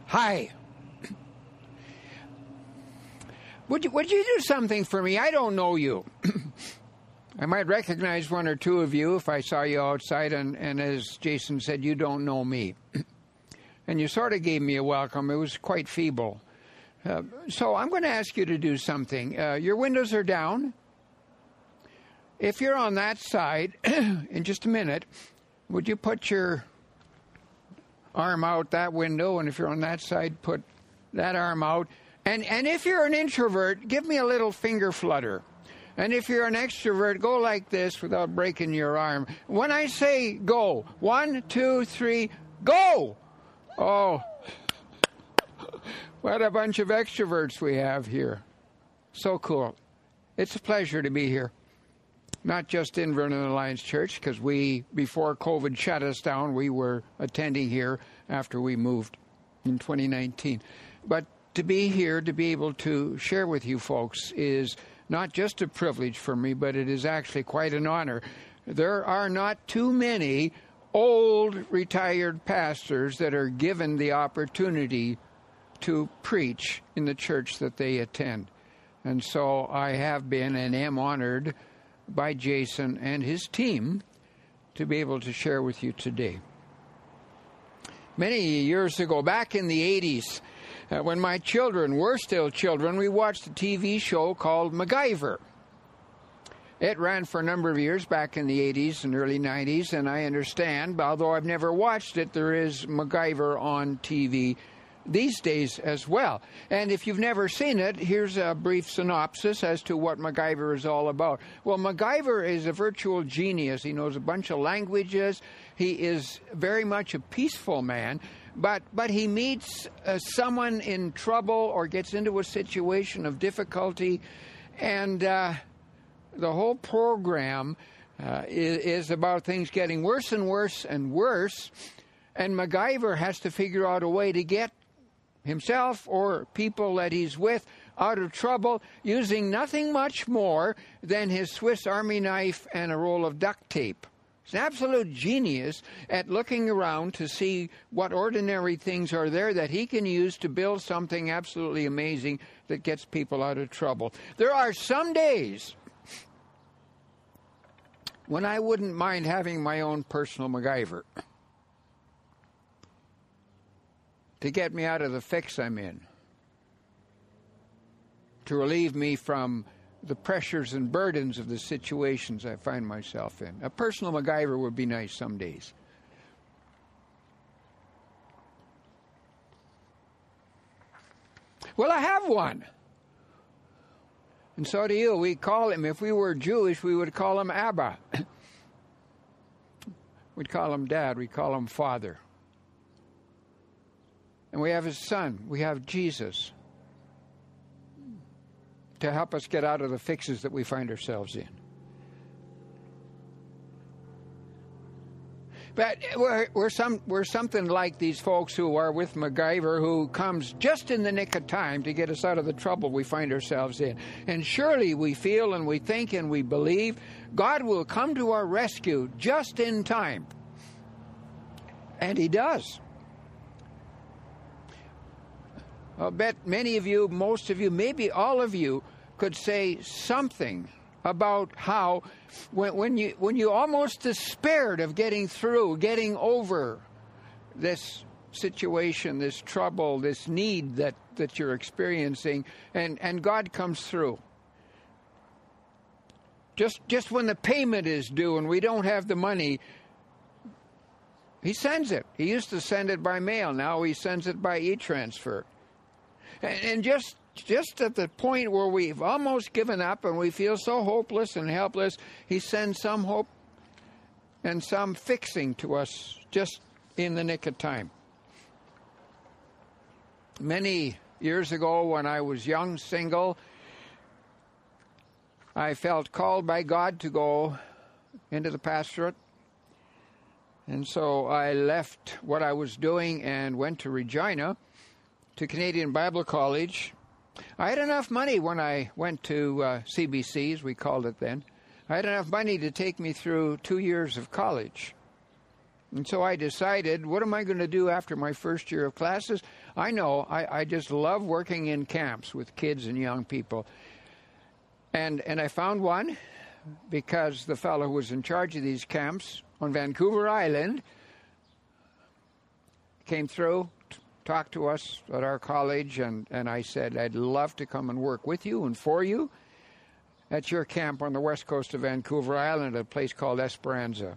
Hi. Would you do something for me? I don't know you. I might recognize one or two of you if I saw you outside, and as Jason said, you don't know me. And you sort of gave me a welcome. It was quite feeble. So I'm going to ask you to do something. Your windows are down. If you're on that side, in just a minute, would you put your arm out that window? And if you're on that side, put that arm out. And if you're an introvert, give me a little finger flutter. And if you're an extrovert, go like this without breaking your arm. When I say go, 1, 2, 3, go! Oh, what a bunch of extroverts we have here. So cool. It's a pleasure to be here. Not just in Vernon Alliance Church, because before COVID shut us down, we were attending here after we moved in 2019. But to be here, to be able to share with you folks is not just a privilege for me, but it is actually quite an honor. There are not too many old retired pastors that are given the opportunity to preach in the church that they attend. And so I have been and am honored by Jason and his team to be able to share with you today. Many years ago, back in the 80s, when my children were still children, we watched a TV show called MacGyver. It ran for a number of years back in the 80s and early 90s, and I understand, although I've never watched it, there is MacGyver on TV these days as well. And if you've never seen it, here's a brief synopsis as to what MacGyver is all about. Well, MacGyver is a virtual genius. He knows a bunch of languages. He is very much a peaceful man, but he meets someone in trouble or gets into a situation of difficulty, and the whole program is about things getting worse and worse and worse, and MacGyver has to figure out a way to get himself or people that he's with out of trouble using nothing much more than his Swiss Army knife and a roll of duct tape. He's an absolute genius at looking around to see what ordinary things are there that he can use to build something absolutely amazing that gets people out of trouble. There are some days when I wouldn't mind having my own personal MacGyver to get me out of the fix I'm in, to relieve me from the pressures and burdens of the situations I find myself in. A personal MacGyver would be nice some days. Well, I have one. And so do you. We call him, if we were Jewish, we would call him Abba. We'd call him Dad. We'd call him Father. And we have his Son. We have Jesus to help us get out of the fixes that we find ourselves in. But we're something like these folks who are with MacGyver, who comes just in the nick of time to get us out of the trouble we find ourselves in. And surely we feel and we think and we believe God will come to our rescue just in time. And he does. I'll bet many of you, most of you, maybe all of you could say something about how when you almost despaired of getting through, getting over this situation, this trouble, this need that you're experiencing, and God comes through. Just when the payment is due and we don't have the money, he sends it. He used to send it by mail. Now he sends it by e-transfer. And just at the point where we've almost given up and we feel so hopeless and helpless, he sends some hope and some fixing to us just in the nick of time. Many years ago, when I was young, single, I felt called by God to go into the pastorate. And so I left what I was doing and went to Regina, to Canadian Bible College. I had enough money when I went to CBC, as we called it then. I had enough money to take me through 2 years of college. And so I decided, what am I going to do after my first year of classes? I know, I just love working in camps with kids and young people. And I found one because the fellow who was in charge of these camps on Vancouver Island came through, talked to us at our college, and I said, I'd love to come and work with you and for you at your camp on the west coast of Vancouver Island, at a place called Esperanza.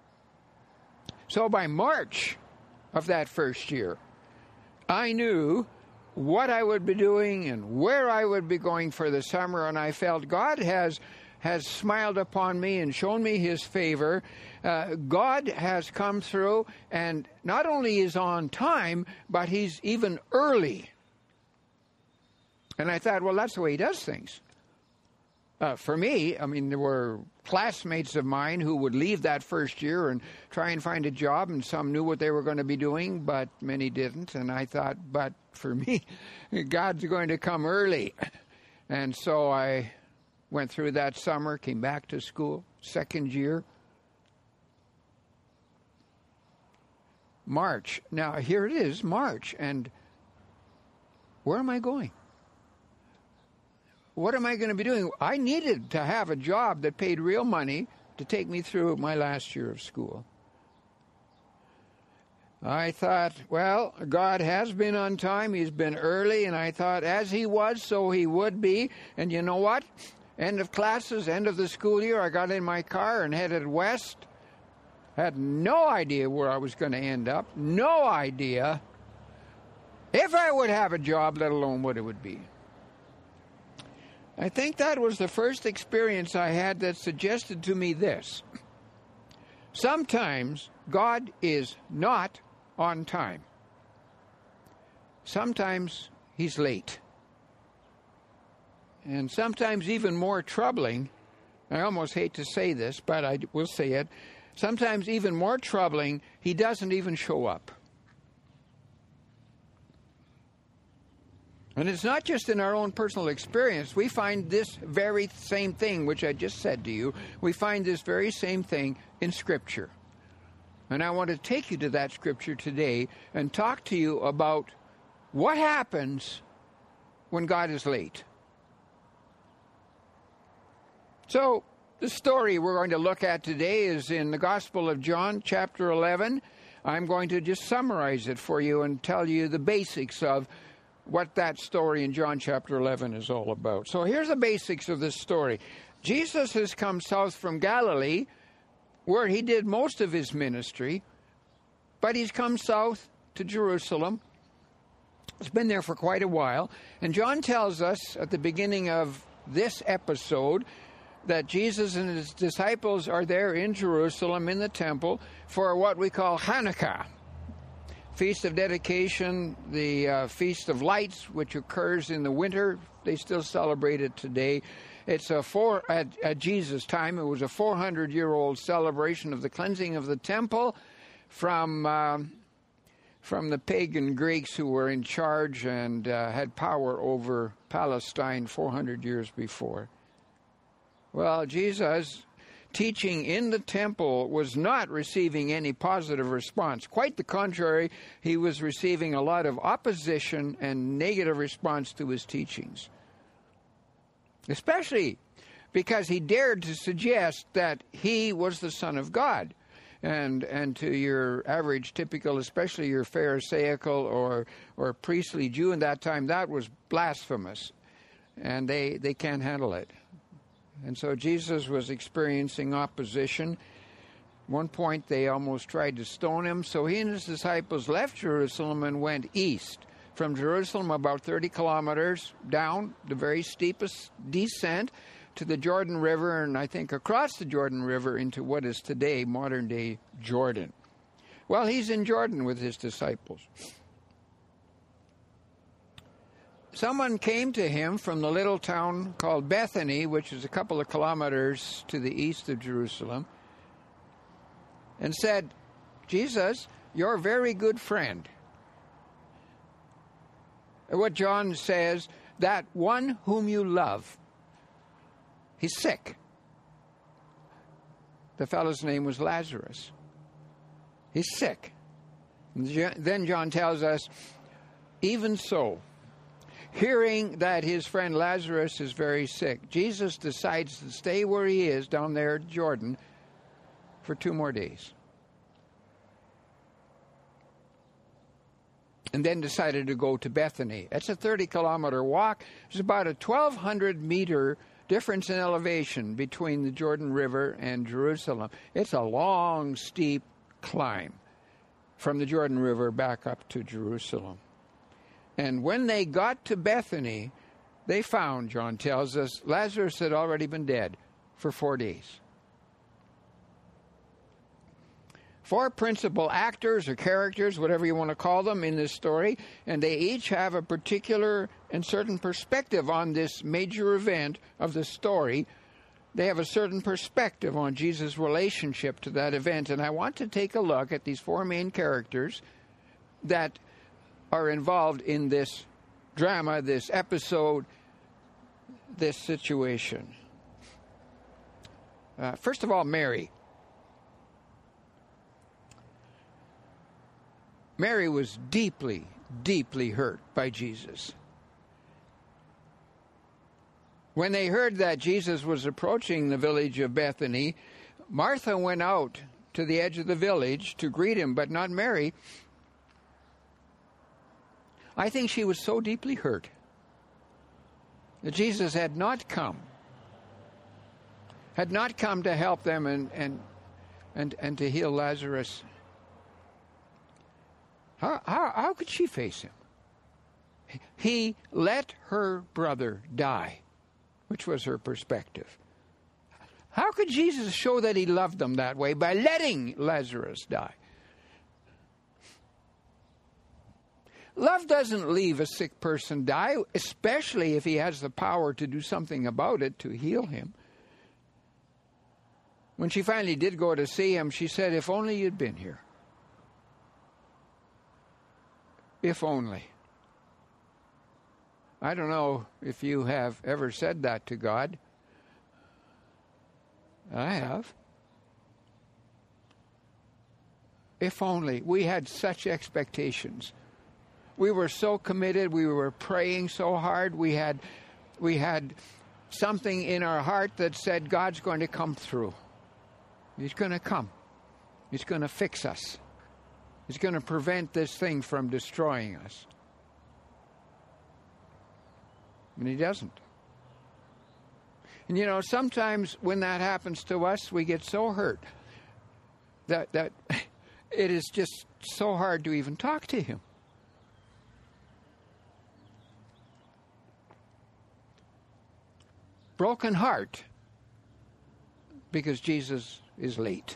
So by March of that first year, I knew what I would be doing and where I would be going for the summer, and I felt God has smiled upon me and shown me his favor. God has come through, and not only is on time, but he's even early. And I thought, well, that's the way he does things. For me, I mean, there were classmates of mine who would leave that first year and try and find a job, and some knew what they were going to be doing, but many didn't. And I thought, but for me, God's going to come early. And so I went through that summer, came back to school, second year. March. Now, here it is, March. And where am I going? What am I going to be doing? I needed to have a job that paid real money to take me through my last year of school. I thought, well, God has been on time. He's been early. And I thought, as he was, so he would be. And you know what? End of classes, end of the school year, I got in my car and headed west. Had no idea where I was going to end up. No idea if I would have a job, let alone what it would be. I think that was the first experience I had that suggested to me this. Sometimes God is not on time. Sometimes he's late. And sometimes even more troubling, I almost hate to say this, but I will say it, sometimes even more troubling, he doesn't even show up. And it's not just in our own personal experience. We find this very same thing, which I just said to you, we find this very same thing in Scripture. And I want to take you to that Scripture today and talk to you about what happens when God is late. So, the story we're going to look at today is in the Gospel of John, chapter 11. I'm going to just summarize it for you and tell you the basics of what that story in John chapter 11 is all about. So here's the basics of this story. Jesus has come south from Galilee, where he did most of his ministry, but he's come south to Jerusalem. He's been there for quite a while. And John tells us at the beginning of this episode that Jesus and his disciples are there in Jerusalem in the temple for what we call Hanukkah, Feast of Dedication, the Feast of Lights, which occurs in the winter. They still celebrate it today. It's at Jesus' time, it was a 400-year-old celebration of the cleansing of the temple from the pagan Greeks who were in charge and had power over Palestine 400 years before. Well, Jesus' teaching in the temple was not receiving any positive response. Quite the contrary, he was receiving a lot of opposition and negative response to his teachings. Especially because he dared to suggest that he was the Son of God. And to your average, typical, especially your Pharisaical or priestly Jew in that time, that was blasphemous. And they can't handle it. And so Jesus was experiencing opposition. At one point, they almost tried to stone him. So he and his disciples left Jerusalem and went east. From Jerusalem, about 30 kilometers down, the very steepest descent to the Jordan River, and I think across the Jordan River into what is today modern-day Jordan. Well, he's in Jordan with his disciples. Someone came to him from the little town called Bethany, which is a couple of kilometers to the east of Jerusalem, and said, Jesus, you're a very good friend. And what John says, that one whom you love, he's sick. The fellow's name was Lazarus. He's sick. Then John tells us, even so, hearing that his friend Lazarus is very sick, Jesus decides to stay where he is down there at Jordan for 2 more days. And then decided to go to Bethany. It's a 30-kilometer walk. There's about a 1,200-meter difference in elevation between the Jordan River and Jerusalem. It's a long, steep climb from the Jordan River back up to Jerusalem. And when they got to Bethany, they found, John tells us, Lazarus had already been dead for 4 days. 4 principal actors or characters, whatever you want to call them, in this story, and they each have a particular and certain perspective on this major event of the story. They have a certain perspective on Jesus' relationship to that event, and I want to take a look at these 4 main characters that are involved in this drama, this episode, this situation. First of all, Mary. Mary was deeply, deeply hurt by Jesus. When they heard that Jesus was approaching the village of Bethany, Martha went out to the edge of the village to greet him, but not Mary. I think she was so deeply hurt that Jesus had not come to help them and to heal Lazarus. How could she face him? He let her brother die, which was her perspective. How could Jesus show that he loved them that way? By letting Lazarus die. Love doesn't leave a sick person die, especially if he has the power to do something about it, to heal him. When she finally did go to see him, she said, "If only you'd been here. If only." I don't know if you have ever said that to God. I have. If only. We had such expectations. We were so committed. We were praying so hard. We had something in our heart that said, God's going to come through. He's going to come. He's going to fix us. He's going to prevent this thing from destroying us. And he doesn't. And sometimes when that happens to us, we get so hurt that it is just so hard to even talk to him. Broken heart because Jesus is late.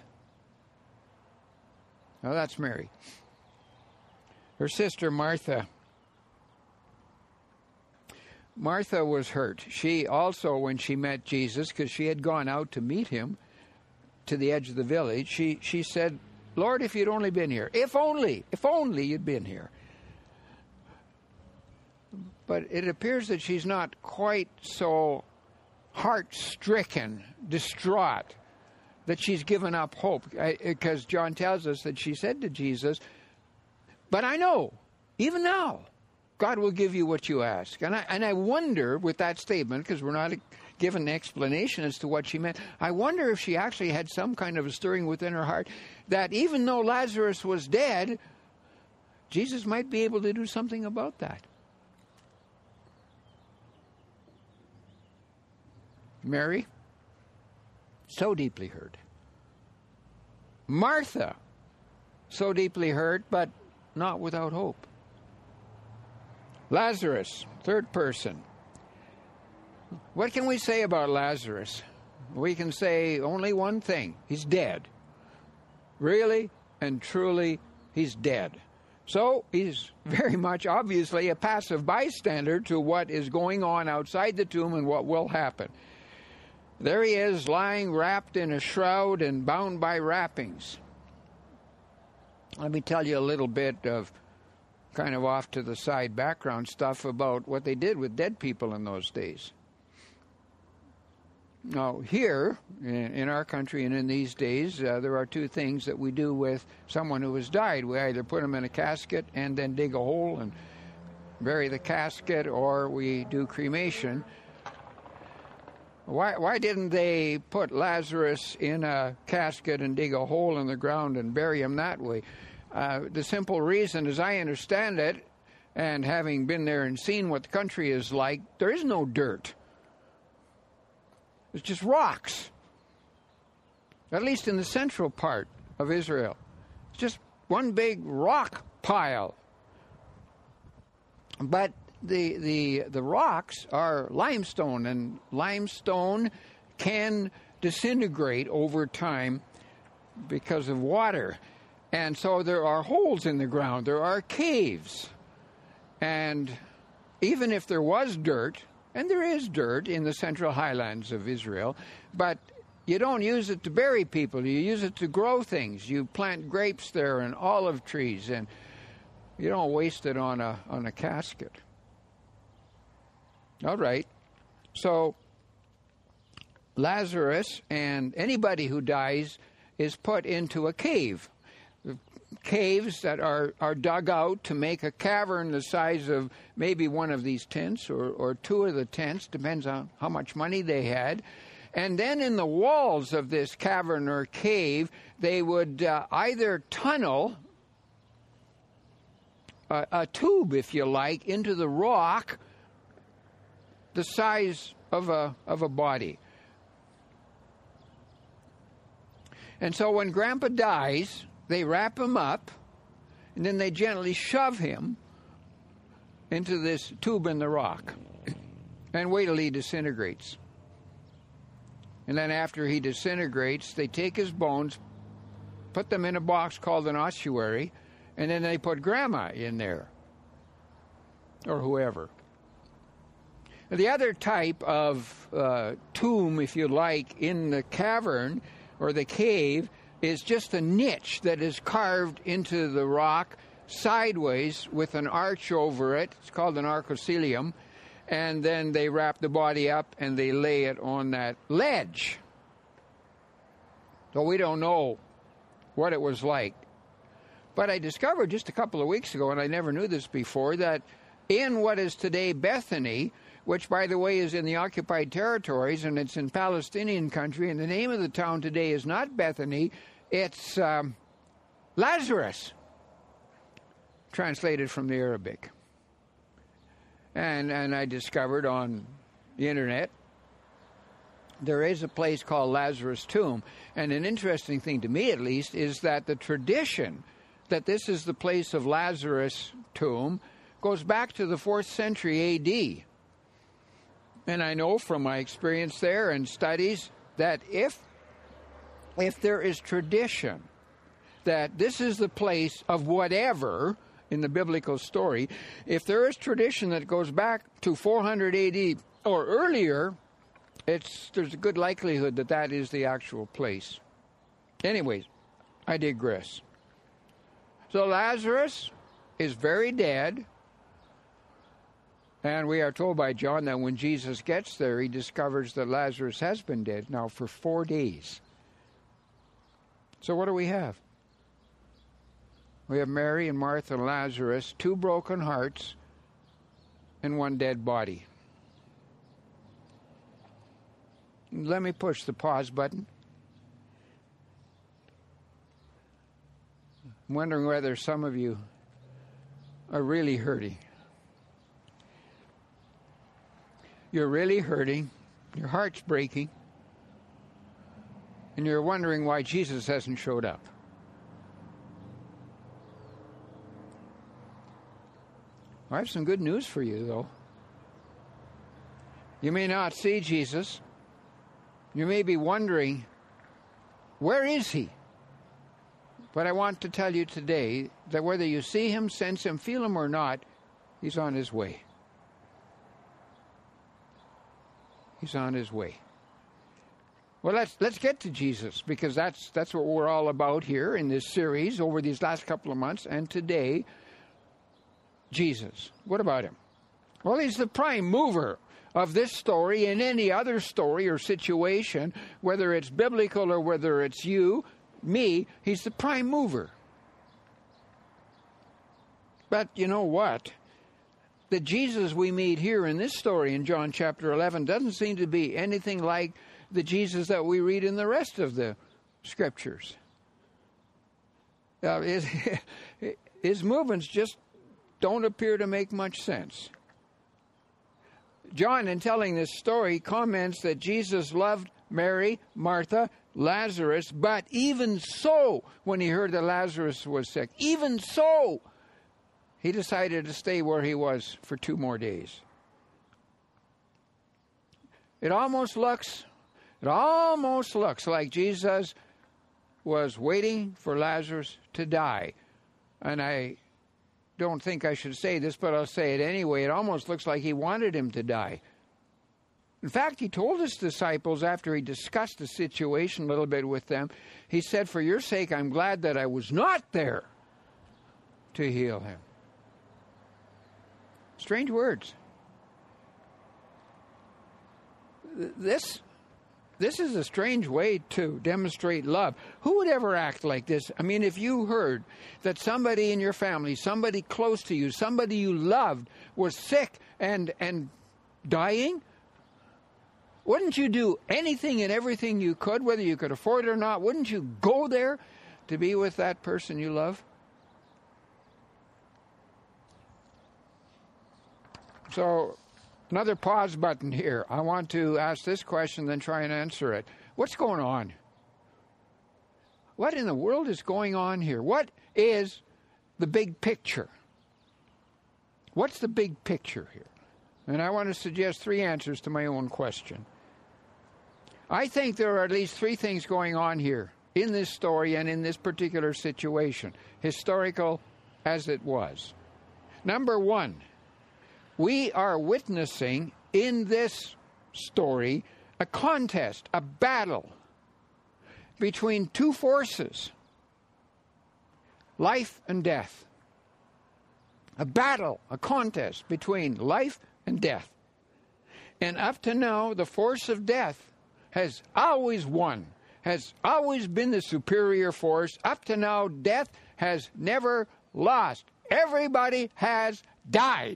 Now that's Mary. Her sister Martha. Martha was hurt. She also, when she met Jesus, because she had gone out to meet him to the edge of the village, she said, "Lord, if you'd only been here. If only you'd been here." But it appears that she's not quite so heart-stricken, distraught, that she's given up hope, because John tells us that she said to Jesus, "But I know, even now, God will give you what you ask." And I wonder, with that statement, because we're not given an explanation as to what she meant, I wonder if she actually had some kind of a stirring within her heart that even though Lazarus was dead, Jesus might be able to do something about that. Mary, so deeply hurt. Martha, so deeply hurt, but not without hope. Lazarus, third person. What can we say about Lazarus? We can say only one thing. He's dead. Really and truly, he's dead. So he's very much, obviously, a passive bystander to what is going on outside the tomb and what will happen. There he is, lying wrapped in a shroud and bound by wrappings. Let me tell you a little bit of kind of off to the side background stuff about what they did with dead people in those days. Now, here in our country and in these days, there are two things that we do with someone who has died. We either put them in a casket and then dig a hole and bury the casket, or we do cremation. Why didn't they put Lazarus in a casket and dig a hole in the ground and bury him that way? The simple reason, as I understand it, and having been there and seen what the country is like, there is no dirt. It's just rocks, at least in the central part of Israel. It's just one big rock pile. But the rocks are limestone, and limestone can disintegrate over time because of water. And so there are holes in the ground. There are caves. And even if there was dirt, and there is dirt in the central highlands of Israel, but you don't use it to bury people. You use it to grow things. You plant grapes there and olive trees, and you don't waste it on a casket. All right. So Lazarus and anybody who dies is put into a cave. Caves that are dug out to make a cavern the size of maybe one of these tents or two of the tents, depends on how much money they had. And then in the walls of this cavern or cave, they would either tunnel a tube, if you like, into the rock the size of a body. And so when Grandpa dies, they wrap him up, and then they gently shove him into this tube in the rock and wait till he disintegrates. And then after he disintegrates, they take his bones, put them in a box called an ossuary, and then they put Grandma in there, or whoever. The other type of tomb, if you like, in the cavern or the cave is just a niche that is carved into the rock sideways with an arch over it. It's called an arcoscelium. And then they wrap the body up and they lay it on that ledge. So we don't know what it was like. But I discovered just a couple of weeks ago, and I never knew this before, that in what is today Bethany, which, by the way, is in the occupied territories, and it's in Palestinian country, and the name of the town today is not Bethany, it's Lazarus, translated from the Arabic. And I discovered on the internet there is a place called Lazarus Tomb. And an interesting thing, to me at least, is that the tradition that this is the place of Lazarus' tomb goes back to the 4th century A.D. And I know from my experience there and studies that if there is tradition that this is the place of whatever in the biblical story, if there is tradition that goes back to 400 AD or earlier, there's a good likelihood that that is the actual place. Anyways, I digress. So Lazarus is very dead, and we are told by John that when Jesus gets there, he discovers that Lazarus has been dead now for 4 days. So what do we have? We have Mary and Martha and Lazarus, 2 broken hearts, and 1 dead body. Let me push the pause button. I'm wondering whether some of you are really hurting. You're really hurting. Your heart's breaking. And you're wondering why Jesus hasn't showed up. I have some good news for you, though. You may not see Jesus. You may be wondering, where is he? But I want to tell you today that whether you see him, sense him, feel him or not, he's on his way. He's on his way. Well, let's get to Jesus, because that's what we're all about here in this series over these last couple of months. And today, Jesus. What about him? Well, he's the prime mover of this story in any other story or situation, whether it's biblical or whether it's you, me, he's the prime mover. But you know what? The Jesus we meet here in this story in John chapter 11 doesn't seem to be anything like the Jesus that we read in the rest of the Scriptures. His movements just don't appear to make much sense. John, in telling this story, comments that Jesus loved Mary, Martha, Lazarus, but even so, when he heard that Lazarus was sick, even so, he decided to stay where he was for 2 more days. It almost looks like Jesus was waiting for Lazarus to die. And I don't think I should say this, but I'll say it anyway. It almost looks like he wanted him to die. In fact, he told his disciples after he discussed the situation a little bit with them, he said, "For your sake, I'm glad that I was not there to heal him." Strange words. This is a strange way to demonstrate love. Who would ever act like this? I mean, if you heard that somebody in your family, somebody close to you, somebody you loved was sick and dying, wouldn't you do anything and everything you could, whether you could afford it or not? Wouldn't you go there to be with that person you love? So, another pause button here. I want to ask this question, then try and answer it. What's going on? What in the world is going on here? What is the big picture? What's the big picture here? And I want to suggest 3 answers to my own question. I think there are at least 3 things going on here in this story and in this particular situation, historical as it was. Number 1, we are witnessing in this story a contest, a battle between 2 forces, life and death. A battle, a contest between life and death. And up to now, the force of death has always won, has always been the superior force. Up to now, death has never lost. Everybody has died.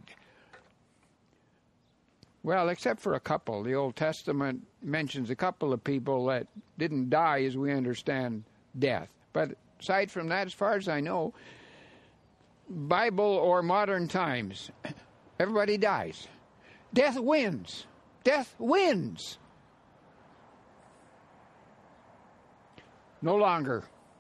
Well, except for a couple. The Old Testament mentions a couple of people that didn't die as we understand death. But aside from that, as far as I know, Bible or modern times, everybody dies. Death wins. Death wins. No longer.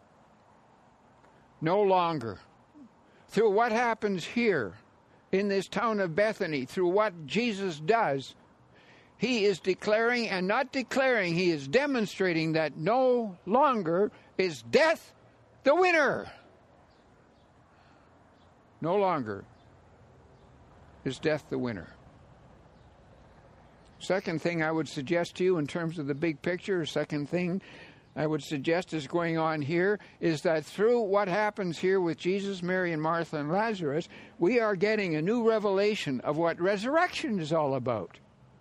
No longer. Through what happens here, in this town of Bethany, through what Jesus does, he is declaring, and not declaring, he is demonstrating that no longer is death the winner. No longer is death the winner. Second thing I would suggest to you in terms of the big picture, second thing I would suggest is going on here is that through what happens here with Jesus, Mary, and Martha, and Lazarus, we are getting a new revelation of what resurrection is all about.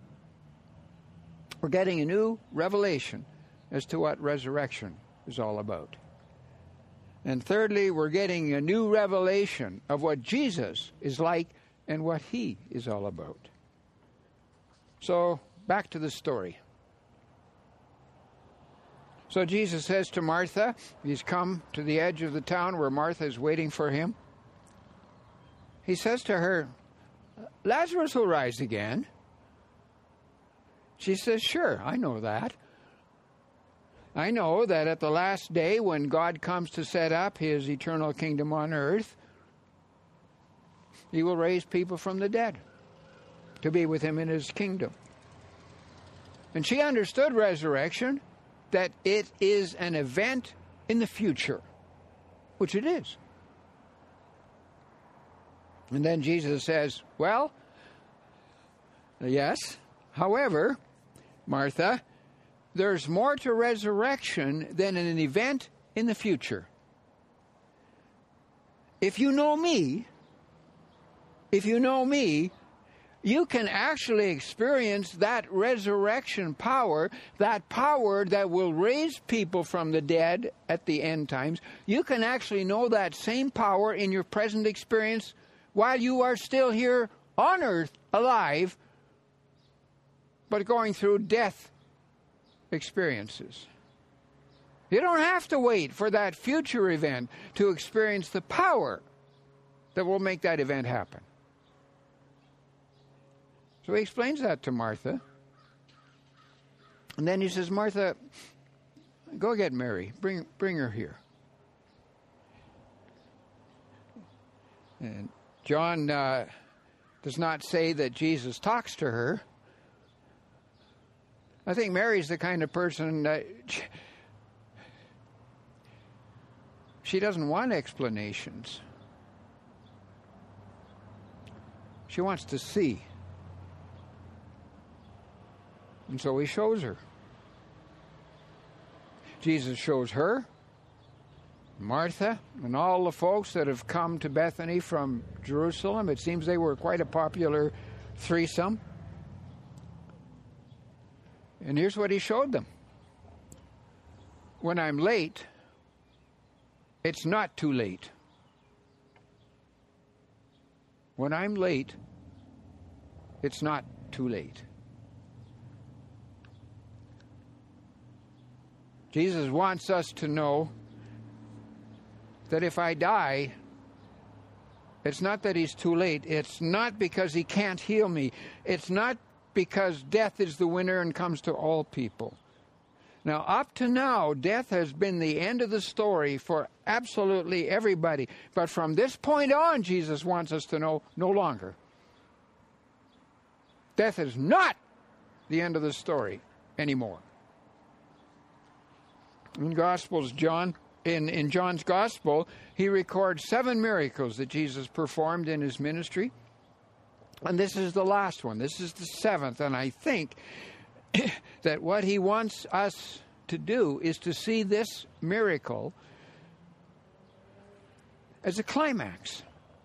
We're getting a new revelation as to what resurrection is all about. And thirdly, we're getting a new revelation of what Jesus is like and what he is all about. So, back to the story. So Jesus says to Martha, he's come to the edge of the town where Martha is waiting for him. He says to her, "Lazarus will rise again." She says, "Sure, I know that. I know that at the last day when God comes to set up his eternal kingdom on earth, he will raise people from the dead to be with him in his kingdom." And she understood resurrection, that it is an event in the future, which it is. And then Jesus says, "Well, yes, however, Martha, there's more to resurrection than an event in the future. If you know me, you can actually experience that resurrection power, that power that will raise people from the dead at the end times. You can actually know that same power in your present experience while you are still here on earth, alive, but going through death experiences. You don't have to wait for that future event to experience the power that will make that event happen. So he explains that to Martha. And then he says, Martha, go get Mary. Bring her here. And John does not say that Jesus talks to her. I think Mary's the kind of person that she doesn't want explanations. She wants to see. And so he shows her. Jesus shows her, Martha, and all the folks that have come to Bethany from Jerusalem. It seems they were quite a popular threesome. And here's what he showed them. When I'm late, it's not too late. When I'm late, it's not too late. Jesus wants us to know that if I die, it's not that he's too late. It's not because he can't heal me. It's not because death is the winner and comes to all people. Now, up to now, death has been the end of the story for absolutely everybody. But from this point on, Jesus wants us to know no longer. Death is not the end of the story anymore. In Gospels, in John's Gospel, he records 7 miracles that Jesus performed in his ministry. And this is the last one. This is the 7th. And I think that what he wants us to do is to see this miracle as a climax.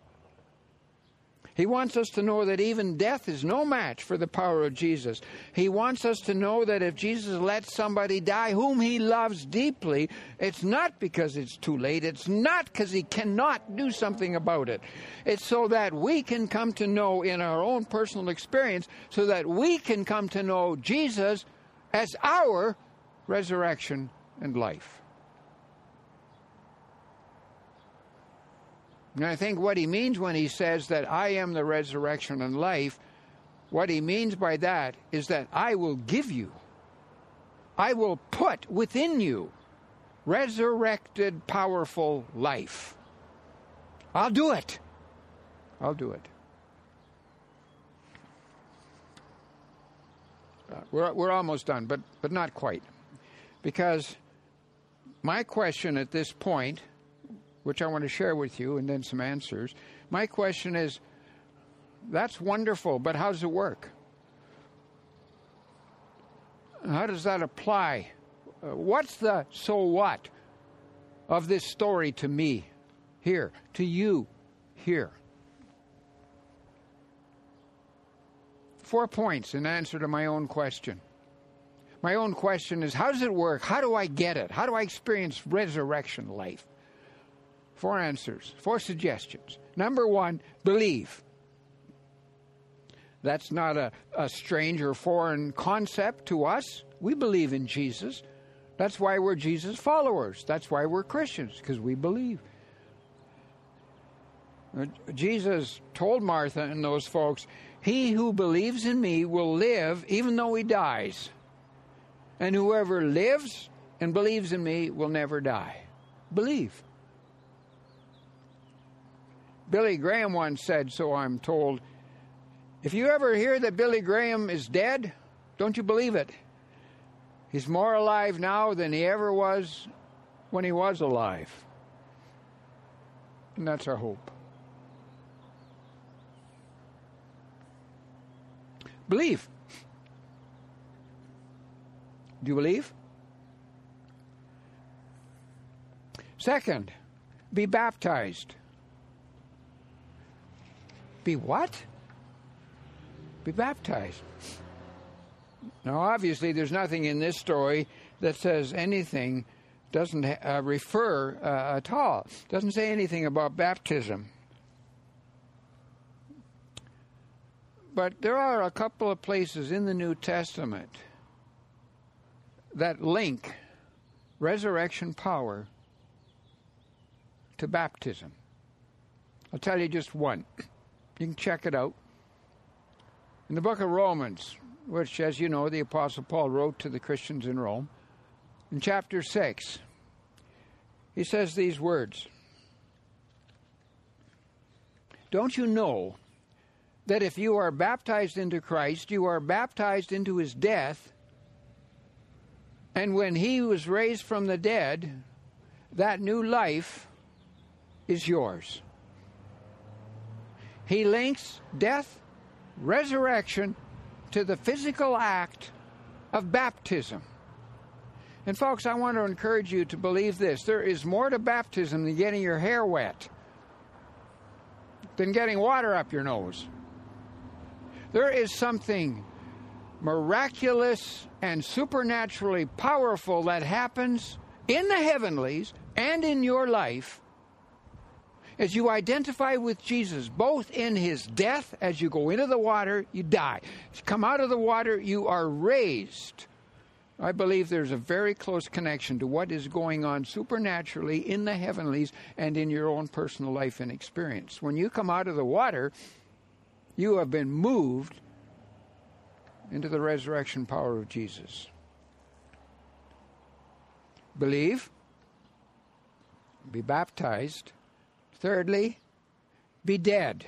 He wants us to know that even death is no match for the power of Jesus. He wants us to know that if Jesus lets somebody die whom he loves deeply, it's not because it's too late. It's not because he cannot do something about it. It's so that we can come to know in our own personal experience, so that we can come to know Jesus as our resurrection and life. And I think what he means when he says that I am the resurrection and life, what he means by that is that I will give you, I will put within you resurrected, powerful life. I'll do it. I'll do it. We're almost done, but not quite. Because my question at this point, which I want to share with you, and then some answers. My question is, that's wonderful, but how does it work? How does that apply? What's the so what of this story to me here, to you here? 4 points in answer to my own question. My own question is, how does it work? How do I get it? How do I experience resurrection life? 4 answers, 4 suggestions. Number 1, believe. That's not a strange or foreign concept to us. We believe in Jesus. That's why we're Jesus followers. That's why we're Christians, because we believe. Jesus told Martha and those folks, he who believes in me will live even though he dies. And whoever lives and believes in me will never die. Believe. Billy Graham once said, so I'm told, if you ever hear that Billy Graham is dead, don't you believe it. He's more alive now than he ever was when he was alive. And that's our hope. Believe. Do you believe? Second, be baptized. Be what? Be baptized. Now, obviously, there's nothing in this story that says anything, doesn't refer at all. Doesn't say anything about baptism. But there are a couple of places in the New Testament that link resurrection power to baptism. I'll tell you just one. You can check it out. In the book of Romans, which, as you know, the Apostle Paul wrote to the Christians in Rome, in chapter 6, he says these words, "Don't you know that if you are baptized into Christ, you are baptized into his death, and when he was raised from the dead, that new life is yours." He links death, resurrection, to the physical act of baptism. And folks, I want to encourage you to believe this. There is more to baptism than getting your hair wet, than getting water up your nose. There is something miraculous and supernaturally powerful that happens in the heavenlies and in your life as you identify with Jesus, both in his death, as you go into the water, you die. As you come out of the water, you are raised. I believe there's a very close connection to what is going on supernaturally in the heavenlies and in your own personal life and experience. When you come out of the water, you have been moved into the resurrection power of Jesus. Believe, be baptized. Thirdly, be dead.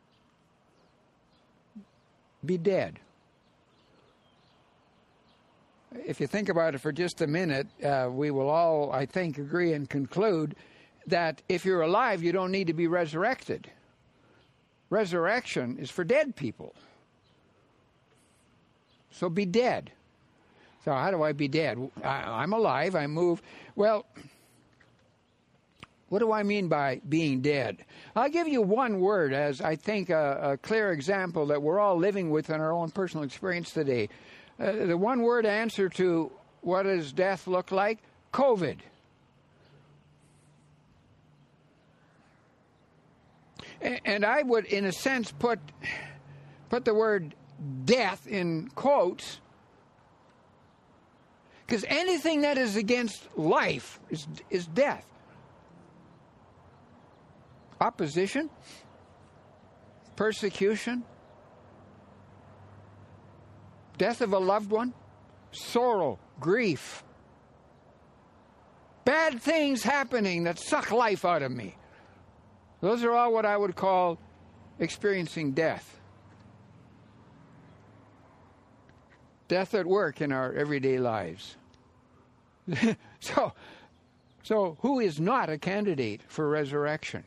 Be dead. If you think about it for just a minute, we will all, I think, agree and conclude that if you're alive, you don't need to be resurrected. Resurrection is for dead people. So be dead. So how do I be dead? I'm alive, I move. Well, what do I mean by being dead? I'll give you one word as I think a clear example that we're all living with in our own personal experience today. The one word answer to what does death look like? COVID. And I would, in a sense, put the word death in quotes, because anything that is against life is death. Opposition, persecution, death of a loved one, sorrow, grief, bad things happening that suck life out of me. Those are all what I would call experiencing death. Death at work in our everyday lives. So who is not a candidate for resurrection?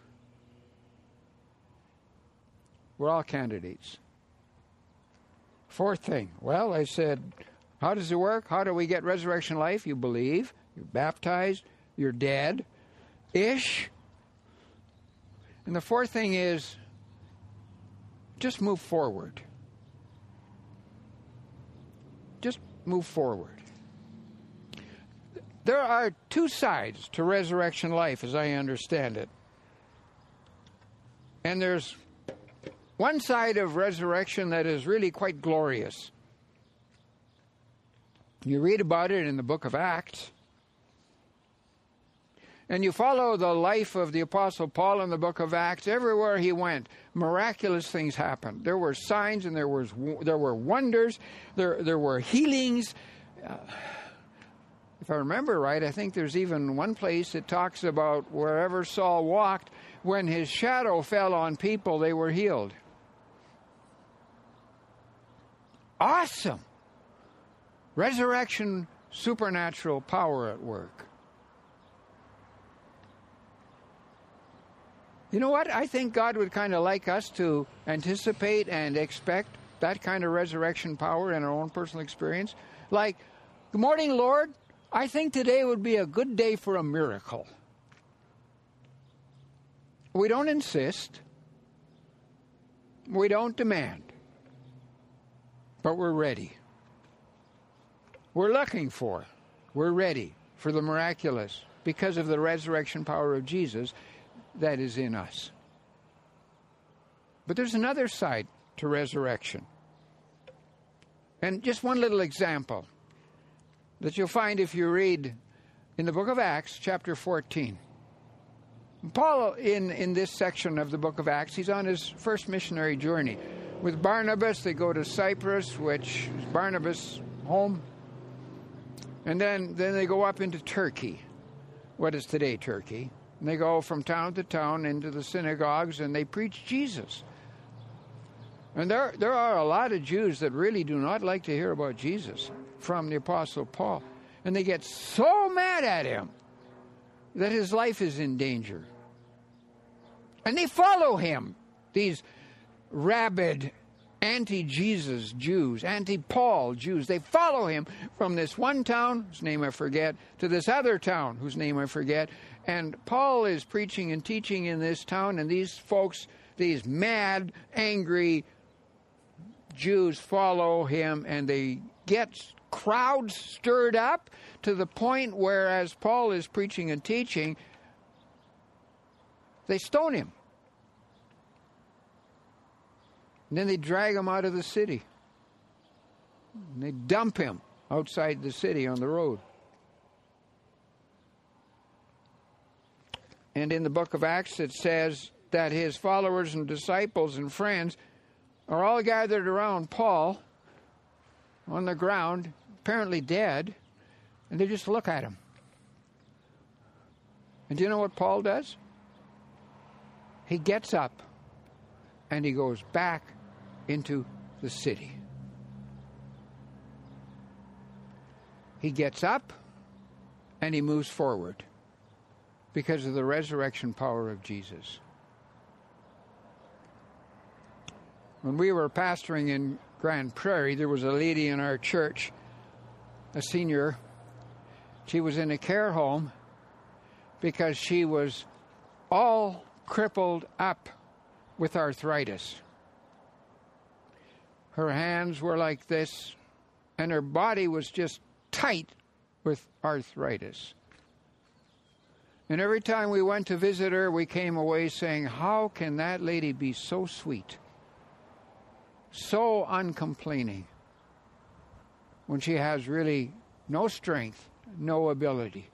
We're all candidates. Fourth thing, well, I said, how does it work? How do we get resurrection life? You believe, you're baptized, you're dead-ish. And the fourth thing is, just move forward. Just move forward. There are two sides to resurrection life, as I understand it. And there's one side of resurrection that is really quite glorious. You read about it in the book of Acts. And you follow the life of the Apostle Paul in the book of Acts. Everywhere he went, miraculous things happened. There were signs and there were wonders. There were healings. If I remember right, I think there's even one place that talks about wherever Saul walked, when his shadow fell on people, they were healed. Awesome. Resurrection, supernatural power at work. You know what? I think God would kind of like us to anticipate and expect that kind of resurrection power in our own personal experience. Like, good morning, Lord. I think today would be a good day for a miracle. We don't insist. We don't demand. but we're ready. We're looking for, we're ready for the miraculous because of the resurrection power of Jesus that is in us. But there's another side to resurrection. And just one little example that you'll find if you read in the book of Acts, chapter 14. Paul, in this section of the book of Acts, he's on his first missionary journey. With Barnabas, they go to Cyprus, which is Barnabas' home. And then they go up into Turkey, what is today Turkey. And they go from town to town into the synagogues, and they preach Jesus. And there are a lot of Jews that really do not like to hear about Jesus from the Apostle Paul. And they get so mad at him that his life is in danger. And they follow him, these rabid anti-Jesus Jews, anti-Paul Jews. They follow him from this one town, whose name I forget, to this other town, whose name I forget. And Paul is preaching and teaching in this town, and these folks, these mad, angry Jews follow him, and they get crowds stirred up to the point where, as Paul is preaching and teaching, they stone him. And then they drag him out of the city. And they dump him outside the city on the road. And in the book of Acts it says that his followers and disciples and friends are all gathered around Paul on the ground, apparently dead, and they just look at him. And do you know what Paul does? He gets up and he goes back into the city. He gets up and he moves forward because of the resurrection power of Jesus. When we were pastoring in Grand Prairie, there was a lady in our church, a senior. She was in a care home because she was all crippled up with arthritis. Her hands were like this, and her body was just tight with arthritis. And every time we went to visit her, we came away saying, how can that lady be so sweet, so uncomplaining, when she has really no strength, no ability?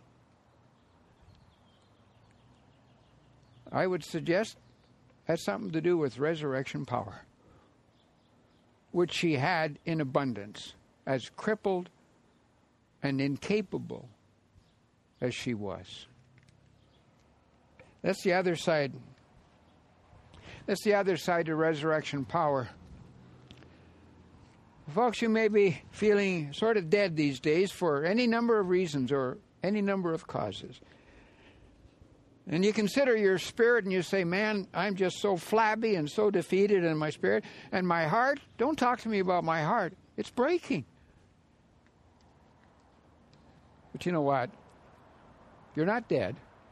I would suggest it has something to do with resurrection power, which she had in abundance, as crippled and incapable as she was. That's the other side. That's the other side to resurrection power. Folks, you may be feeling sort of dead these days for any number of reasons or any number of causes. And you consider your spirit and you say, man, I'm just so flabby and so defeated in my spirit. And my heart, don't talk to me about my heart. It's breaking. But you know what? You're not dead.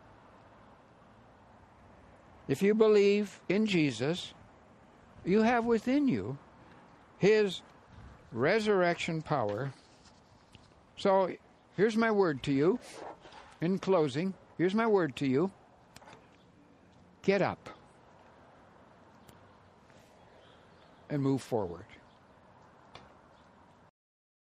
If you believe in Jesus, you have within you his resurrection power. So here's my word to you. In closing, here's my word to you. Get up and move forward.